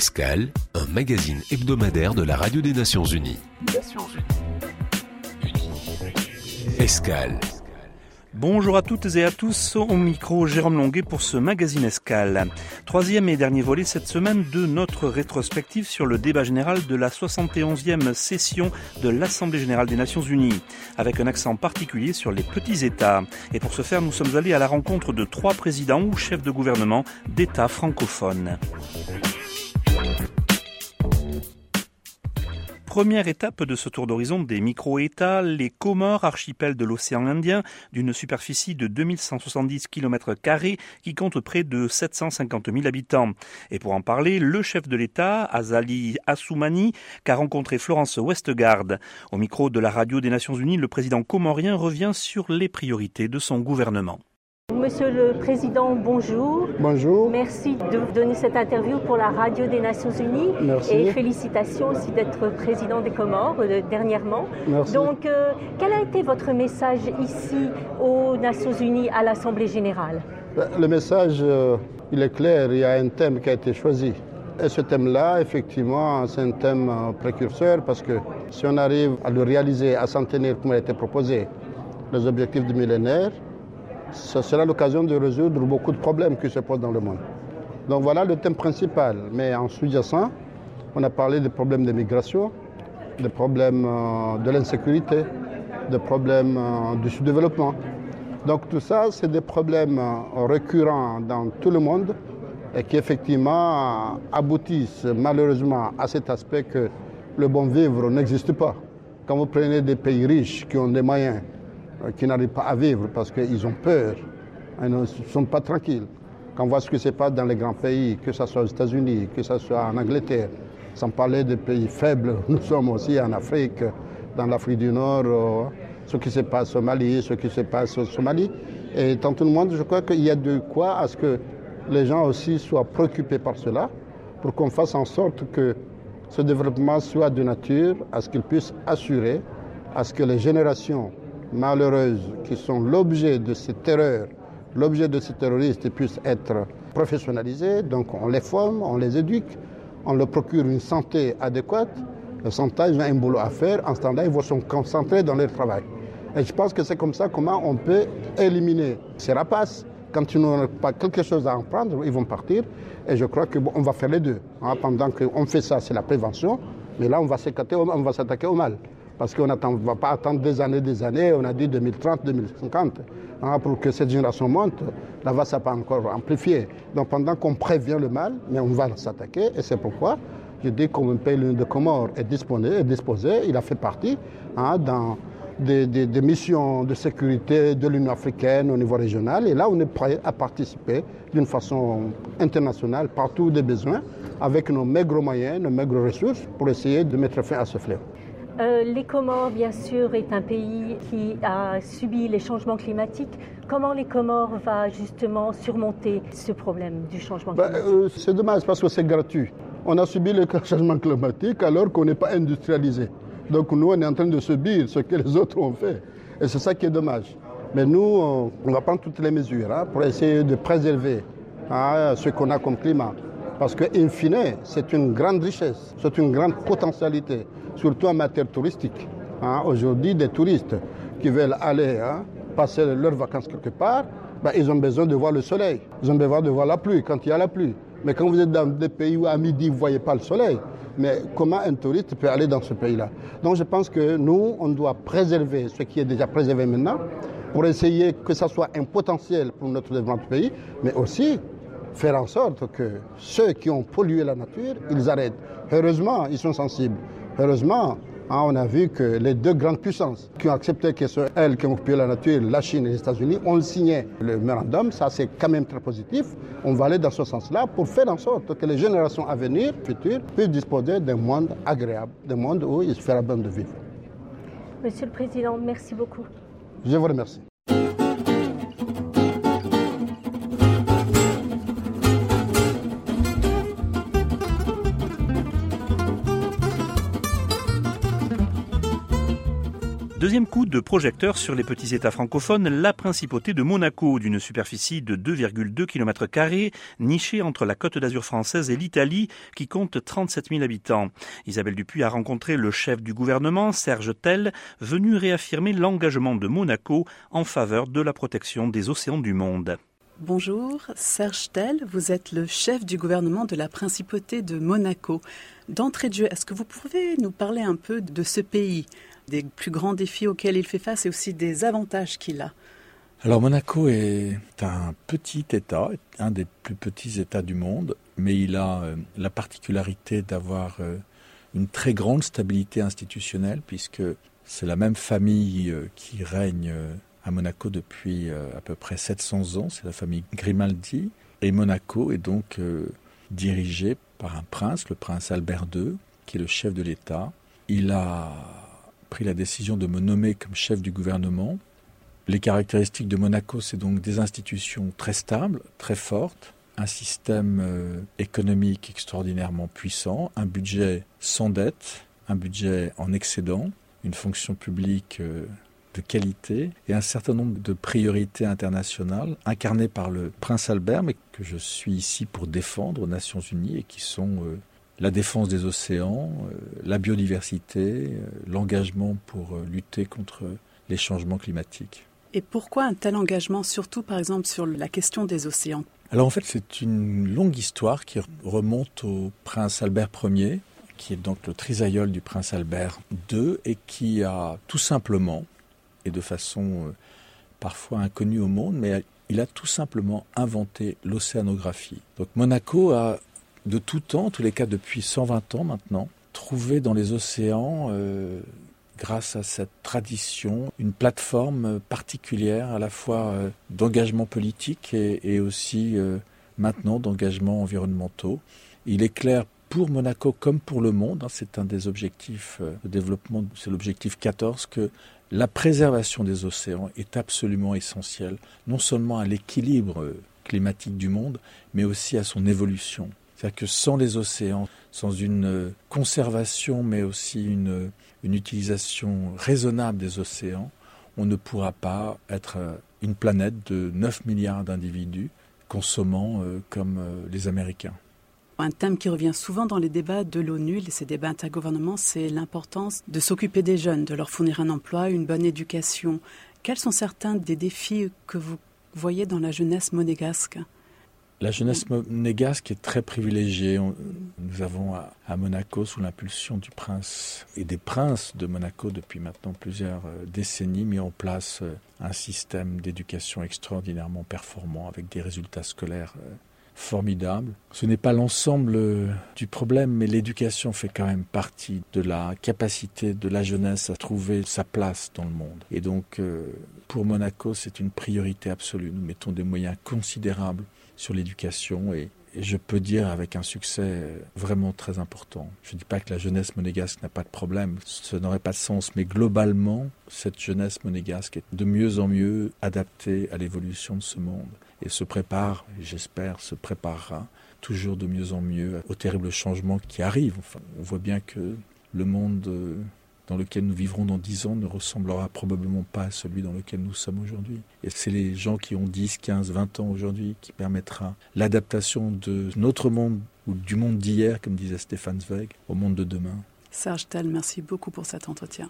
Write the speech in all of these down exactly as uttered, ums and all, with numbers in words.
Escale, un magazine hebdomadaire de la Radio des Nations Unies. Nations Unies. Escale. Bonjour à toutes et à tous, au micro Jérôme Longuet pour ce magazine Escale. Troisième et dernier volet cette semaine de notre rétrospective sur le débat général de la soixante et onzième session de l'Assemblée générale des Nations Unies, avec un accent particulier sur les petits États. Et pour ce faire, nous sommes allés à la rencontre de trois présidents ou chefs de gouvernement d'États francophones. Première étape de ce tour d'horizon des micro-États, les Comores, archipel de l'océan Indien, d'une superficie de deux mille cent soixante-dix kilomètres carrés, qui compte près de sept cent cinquante mille habitants. Et pour en parler, le chef de l'État, Azali Assoumani, qu'a rencontré Florence Westgard. Au micro de la Radio des Nations Unies, le président comorien revient sur les priorités de son gouvernement. Monsieur le Président, bonjour. Bonjour. Merci de vous donner cette interview pour la Radio des Nations Unies. Merci. Et félicitations aussi d'être président des Comores euh, dernièrement. Merci. Donc, euh, quel a été votre message ici aux Nations Unies à l'Assemblée générale? Le message, euh, il est clair, il y a un thème qui a été choisi. Et ce thème-là, effectivement, c'est un thème euh, précurseur parce que si on arrive à le réaliser, à s'en tenir comme il a été proposé, les objectifs du millénaire, ce sera l'occasion de résoudre beaucoup de problèmes qui se posent dans le monde. Donc voilà le thème principal. Mais en sous-jacent, on a parlé des problèmes de migration, des problèmes de l'insécurité, des problèmes du sous-développement. Donc tout ça, c'est des problèmes récurrents dans tout le monde et qui effectivement aboutissent malheureusement à cet aspect que le bon vivre n'existe pas. Quand vous prenez des pays riches qui ont des moyens, qui n'arrivent pas à vivre parce qu'ils ont peur, ils ne sont pas tranquilles. Quand on voit ce qui se passe dans les grands pays, que ce soit aux États-Unis, que ce soit en Angleterre, sans parler des pays faibles, nous sommes aussi en Afrique, dans l'Afrique du Nord, ce qui se passe au Mali, ce qui se passe au Somalie. Et dans tout le monde, je crois qu'il y a de quoi à ce que les gens aussi soient préoccupés par cela, pour qu'on fasse en sorte que ce développement soit de nature à ce qu'il puisse assurer à ce que les générations malheureuses qui sont l'objet de ces terreurs, l'objet de ces terroristes puissent être professionnalisées. Donc on les forme, on les éduque, on leur procure une santé adéquate. Le santé, ils ont un boulot à faire. En ce temps-là, ils vont se concentrer dans leur travail. Et je pense que c'est comme ça comment on peut éliminer ces rapaces. Quand ils n'ont pas quelque chose à en prendre, ils vont partir. Et je crois qu'on bon, va faire les deux. Hein, pendant qu'on fait ça, c'est la prévention. Mais là, on va s'attaquer au, on va s'attaquer au mal. Parce qu'on ne va pas attendre des années, des années, on a dit deux mille trente, deux mille cinquante, hein, pour que cette génération monte, là va ça pas encore amplifier. Donc pendant qu'on prévient le mal, mais on va s'attaquer, et c'est pourquoi je dis qu'un pays de Comores est disposé, est disposé, il a fait partie hein, dans des, des, des missions de sécurité de l'Union africaine au niveau régional, et là on est prêt à participer d'une façon internationale partout où des besoins, avec nos maigres moyens, nos maigres ressources, pour essayer de mettre fin à ce fléau. Euh, les Comores, bien sûr, est un pays qui a subi les changements climatiques. Comment les Comores va justement surmonter ce problème du changement climatique? ben, euh, C'est dommage parce que c'est gratuit. On a subi le changement climatique alors qu'on n'est pas industrialisé. Donc nous, on est en train de subir ce que les autres ont fait. Et c'est ça qui est dommage. Mais nous, on va prendre toutes les mesures hein, pour essayer de préserver hein, ce qu'on a comme climat. Parce qu'in fine, c'est une grande richesse, c'est une grande potentialité, surtout en matière touristique. Hein. Aujourd'hui, des touristes qui veulent aller hein, passer leurs vacances quelque part, ben, ils ont besoin de voir le soleil, ils ont besoin de voir la pluie quand il y a la pluie. Mais quand vous êtes dans des pays où à midi vous ne voyez pas le soleil, mais comment un touriste peut aller dans ce pays-là? Donc je pense que nous, on doit préserver ce qui est déjà préservé maintenant, pour essayer que ça soit un potentiel pour notre développement du pays, mais aussi faire en sorte que ceux qui ont pollué la nature, ils arrêtent. Heureusement, ils sont sensibles. Heureusement, hein, on a vu que les deux grandes puissances qui ont accepté que ce soit elles qui ont pollué la nature, la Chine et les États-Unis, ont signé le mémorandum. Ça, c'est quand même très positif. On va aller dans ce sens-là pour faire en sorte que les générations à venir, futures, puissent disposer d'un monde agréable, d'un monde où il se fera bon de vivre. Monsieur le Président, merci beaucoup. Je vous remercie. Deuxième coup de projecteur sur les petits États francophones, la principauté de Monaco, d'une superficie de deux virgule deux kilomètres carrés, nichée entre la Côte d'Azur française et l'Italie, qui compte trente-sept mille habitants. Isabelle Dupuy a rencontré le chef du gouvernement, Serge Tell, venu réaffirmer l'engagement de Monaco en faveur de la protection des océans du monde. Bonjour, Serge Tell, vous êtes le chef du gouvernement de la principauté de Monaco. D'entrée de jeu, est-ce que vous pouvez nous parler un peu de ce pays, des plus grands défis auxquels il fait face et aussi des avantages qu'il a? Alors Monaco est un petit État, un des plus petits États du monde, mais il a euh, la particularité d'avoir euh, une très grande stabilité institutionnelle, puisque c'est la même famille euh, qui règne euh, à Monaco depuis euh, à peu près sept cents ans, c'est la famille Grimaldi, et Monaco est donc euh, dirigé par un prince, le prince Albert deux, qui est le chef de l'État. Il a pris la décision de me nommer comme chef du gouvernement. Les caractéristiques de Monaco, c'est donc des institutions très stables, très fortes, un système euh, économique extraordinairement puissant, un budget sans dette, un budget en excédent, une fonction publique euh, de qualité et un certain nombre de priorités internationales incarnées par le prince Albert, mais que je suis ici pour défendre aux Nations Unies et qui sont euh, la défense des océans, euh, la biodiversité, euh, l'engagement pour euh, lutter contre les changements climatiques. Et pourquoi un tel engagement, surtout par exemple sur la question des océans? Alors en fait, c'est une longue histoire qui remonte au prince Albert Ier, qui est donc le trisaïeul du prince Albert deux, et qui a tout simplement, et de façon euh, parfois inconnue au monde, mais il a tout simplement inventé l'océanographie. Donc Monaco a, de tout temps, en tous les cas depuis cent vingt ans maintenant, trouvé dans les océans, euh, grâce à cette tradition, une plateforme particulière à la fois euh, d'engagement politique et, et aussi euh, maintenant d'engagement environnementaux. Il est clair pour Monaco comme pour le monde, hein, c'est un des objectifs euh, de développement, c'est l'objectif quatorze, que la préservation des océans est absolument essentielle, non seulement à l'équilibre climatique du monde, mais aussi à son évolution. C'est-à-dire que sans les océans, sans une conservation, mais aussi une, une utilisation raisonnable des océans, on ne pourra pas être une planète de neuf milliards d'individus consommant euh, comme euh, les Américains. Un thème qui revient souvent dans les débats de l'ONU, ces débats intergouvernementaux, c'est l'importance de s'occuper des jeunes, de leur fournir un emploi, une bonne éducation. Quels sont certains des défis que vous voyez dans la jeunesse monégasque? La jeunesse monégasque est très privilégiée. Nous avons à Monaco, sous l'impulsion du prince et des princes de Monaco depuis maintenant plusieurs décennies, mis en place un système d'éducation extraordinairement performant avec des résultats scolaires formidable. Ce n'est pas l'ensemble du problème, mais l'éducation fait quand même partie de la capacité de la jeunesse à trouver sa place dans le monde. Et donc, euh, pour Monaco, c'est une priorité absolue. Nous mettons des moyens considérables sur l'éducation et, et je peux dire avec un succès vraiment très important. Je ne dis pas que la jeunesse monégasque n'a pas de problème, ce n'aurait pas de sens, mais globalement, cette jeunesse monégasque est de mieux en mieux adaptée à l'évolution de ce monde. Et se prépare, j'espère, se préparera toujours de mieux en mieux aux terribles changements qui arrivent. Enfin, on voit bien que le monde dans lequel nous vivrons dans dix ans ne ressemblera probablement pas à celui dans lequel nous sommes aujourd'hui. Et c'est les gens qui ont dix, quinze, vingt ans aujourd'hui qui permettra l'adaptation de notre monde, ou du monde d'hier, comme disait Stefan Zweig, au monde de demain. Serge Tell, merci beaucoup pour cet entretien.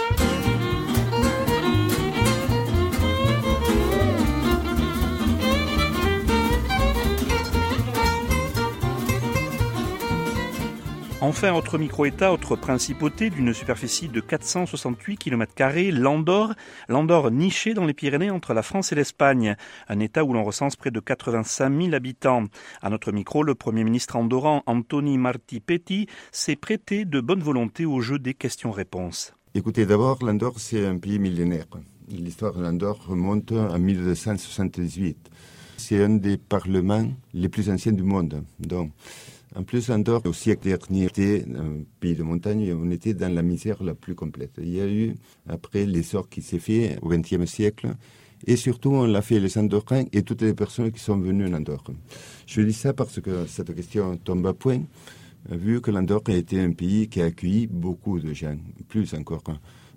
Enfin, autre micro-État, autre principauté d'une superficie de quatre cent soixante-huit kilomètres carrés, l'Andorre. L'Andorre niché dans les Pyrénées entre la France et l'Espagne. Un État où l'on recense près de quatre-vingt-cinq mille habitants. À notre micro, le Premier ministre andorran, Antoni Martí-Petit, s'est prêté de bonne volonté au jeu des questions-réponses. Écoutez, d'abord, l'Andorre, c'est un pays millénaire. L'histoire de l'Andorre remonte à mille deux cent soixante-dix-huit. C'est un des parlements les plus anciens du monde. Donc, en plus, Andorre, au siècle dernier, était un pays de montagne et on était dans la misère la plus complète. Il y a eu, après, l'essor qui s'est fait au vingtième siècle et surtout, on l'a fait les Andorrins et toutes les personnes qui sont venues en Andorre. Je dis ça parce que cette question tombe à point, vu que l'Andorre a été un pays qui a accueilli beaucoup de gens, plus encore.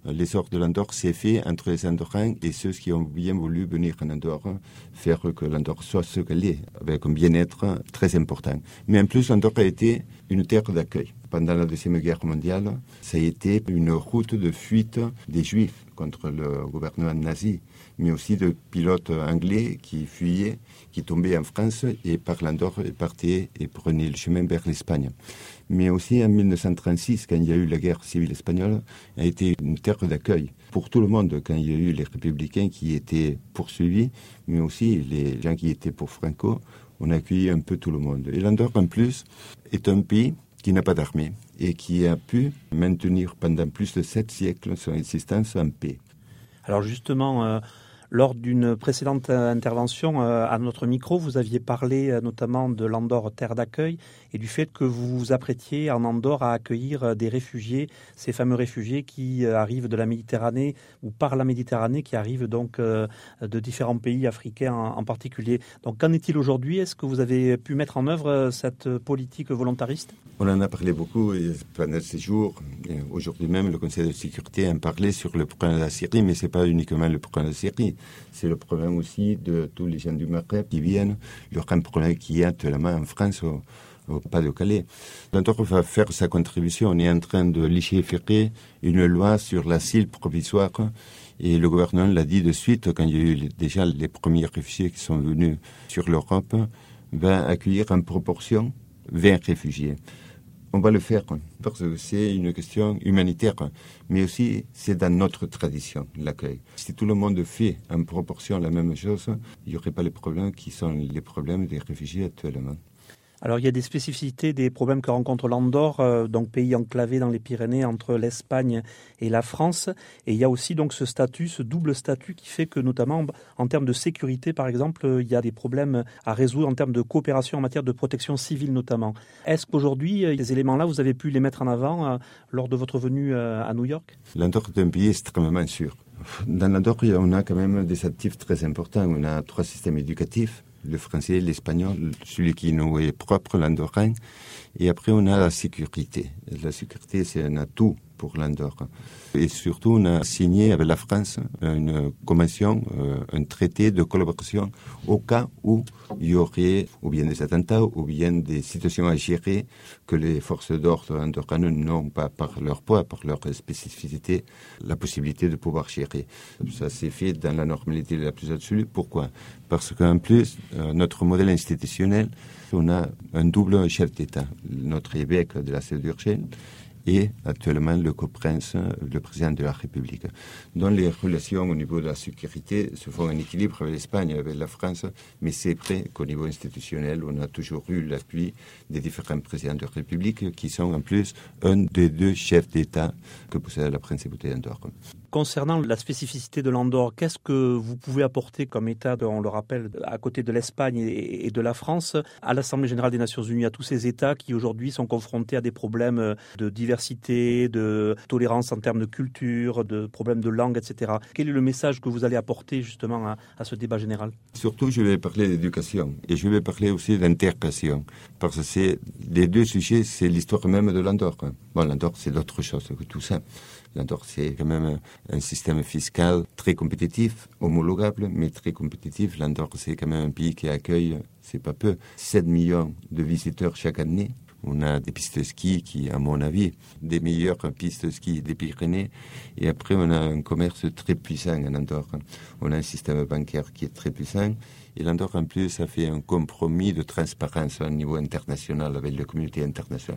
l'essor de l'Andorre s'est fait entre les Andorrans et ceux qui ont bien voulu venir en Andorre, faire que l'Andorre soit ce qu'elle est, avec un bien-être très important. Mais en plus, l'Andorre a été une terre d'accueil. Pendant la Deuxième Guerre mondiale, ça a été une route de fuite des Juifs contre le gouvernement nazi, mais aussi de pilotes anglais qui fuyaient, qui tombaient en France et par l'Andorre partaient et prenaient le chemin vers l'Espagne. Mais aussi en mille neuf cent trente-six, quand il y a eu la guerre civile espagnole, a été une terre d'accueil pour tout le monde, quand il y a eu les républicains qui étaient poursuivis, mais aussi les gens qui étaient pour Franco, on a accueilli un peu tout le monde. Et l'Andorre, en plus, est un pays qui n'a pas d'armée et qui a pu maintenir pendant plus de sept siècles son existence en paix. Alors justement, euh, lors d'une précédente intervention euh, à notre micro, vous aviez parlé euh, notamment de l'Andorre terre d'accueil et du fait que vous vous apprêtiez en Andorre à accueillir euh, des réfugiés, ces fameux réfugiés qui euh, arrivent de la Méditerranée ou par la Méditerranée, qui arrivent donc euh, de différents pays africains en, en particulier. Donc qu'en est-il aujourd'hui ? Est-ce que vous avez pu mettre en œuvre euh, cette politique volontariste ? On en a parlé beaucoup et pendant ces jours. Et aujourd'hui même, le Conseil de sécurité en parlait sur le problème de la Syrie, mais ce n'est pas uniquement le problème de la Syrie. C'est le problème aussi de tous les gens du Maghreb qui viennent, le grand problème qu'il y a actuellement en France, au, au pas de Calais. L'Andorre va faire sa contribution. On est en train de légiférer une loi sur l'asile provisoire. Et le gouvernement l'a dit de suite, quand il y a eu déjà les premiers réfugiés qui sont venus sur l'Europe, va accueillir en proportion vingt réfugiés. On va le faire parce que c'est une question humanitaire, mais aussi c'est dans notre tradition, l'accueil. Si tout le monde fait en proportion la même chose, il n'y aurait pas les problèmes qui sont les problèmes des réfugiés actuellement. Alors il y a des spécificités, des problèmes que rencontre l'Andorre, euh, donc pays enclavé dans les Pyrénées entre l'Espagne et la France. Et il y a aussi donc ce statut, ce double statut qui fait que notamment en termes de sécurité, par exemple, il y a des problèmes à résoudre en termes de coopération en matière de protection civile notamment. Est-ce qu'aujourd'hui, ces éléments-là, vous avez pu les mettre en avant euh, lors de votre venue euh, à New York ? L'Andorre est un pays extrêmement sûr. Dans l'Andorre, on a quand même des actifs très importants. On a trois systèmes éducatifs. Le français, l'espagnol, celui qui nous est propre, l'andorrain. Et après, on a la sécurité. La sécurité, c'est un atout pour l'Andorre. Et surtout, on a signé avec la France une convention, euh, un traité de collaboration au cas où il y aurait ou bien des attentats ou bien des situations à gérer que les forces d'ordre andorranes n'ont pas par leur poids, par leur spécificité, la possibilité de pouvoir gérer. Ça s'est fait dans la normalité la plus absolue. Pourquoi ? Parce qu'en plus, euh, notre modèle institutionnel, on a un double chef d'État, notre évêque de la Celle d'Urgell et actuellement le coprince, le président de la République. Dont les relations au niveau de la sécurité se font en équilibre avec l'Espagne, avec la France, mais c'est vrai qu'au niveau institutionnel, on a toujours eu l'appui des différents présidents de la République qui sont en plus un des deux chefs d'État que possède la principauté d'Andorre. Concernant la spécificité de l'Andorre, qu'est-ce que vous pouvez apporter comme État, on le rappelle, à côté de l'Espagne et de la France, à l'Assemblée générale des Nations unies, à tous ces États qui aujourd'hui sont confrontés à des problèmes de diversité, de tolérance en termes de culture, de problèmes de langue, et cetera. Quel est le message que vous allez apporter justement à, à ce débat général ? Surtout, je vais parler d'éducation et je vais parler aussi d'intégration, parce que c'est, les deux sujets, c'est l'histoire même de l'Andorre. Bon, l'Andorre, c'est d'autres choses que tout ça. L'Andorre, c'est quand même un système fiscal très compétitif, homologable, mais très compétitif. L'Andorre, c'est quand même un pays qui accueille, c'est pas peu, sept millions de visiteurs chaque année. On a des pistes de ski qui, à mon avis, des meilleures pistes de ski des Pyrénées. Et après, on a un commerce très puissant en Andorre. On a un système bancaire qui est très puissant. Et l'Andorre, en plus, a fait un compromis de transparence au niveau international avec la communauté internationale.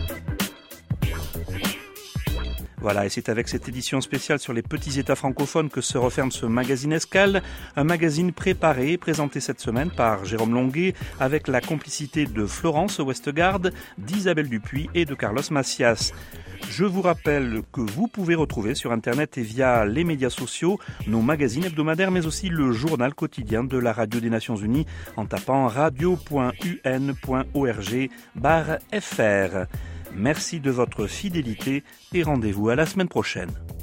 Voilà, et c'est avec cette édition spéciale sur les petits États francophones que se referme ce magazine Escale, un magazine préparé et présenté cette semaine par Jérôme Longuet avec la complicité de Florence Westgard, d'Isabelle Dupuis et de Carlos Macias. Je vous rappelle que vous pouvez retrouver sur Internet et via les médias sociaux nos magazines hebdomadaires, mais aussi le journal quotidien de la Radio des Nations Unies en tapant radio point u n point org barre f r. Merci de votre fidélité et rendez-vous à la semaine prochaine.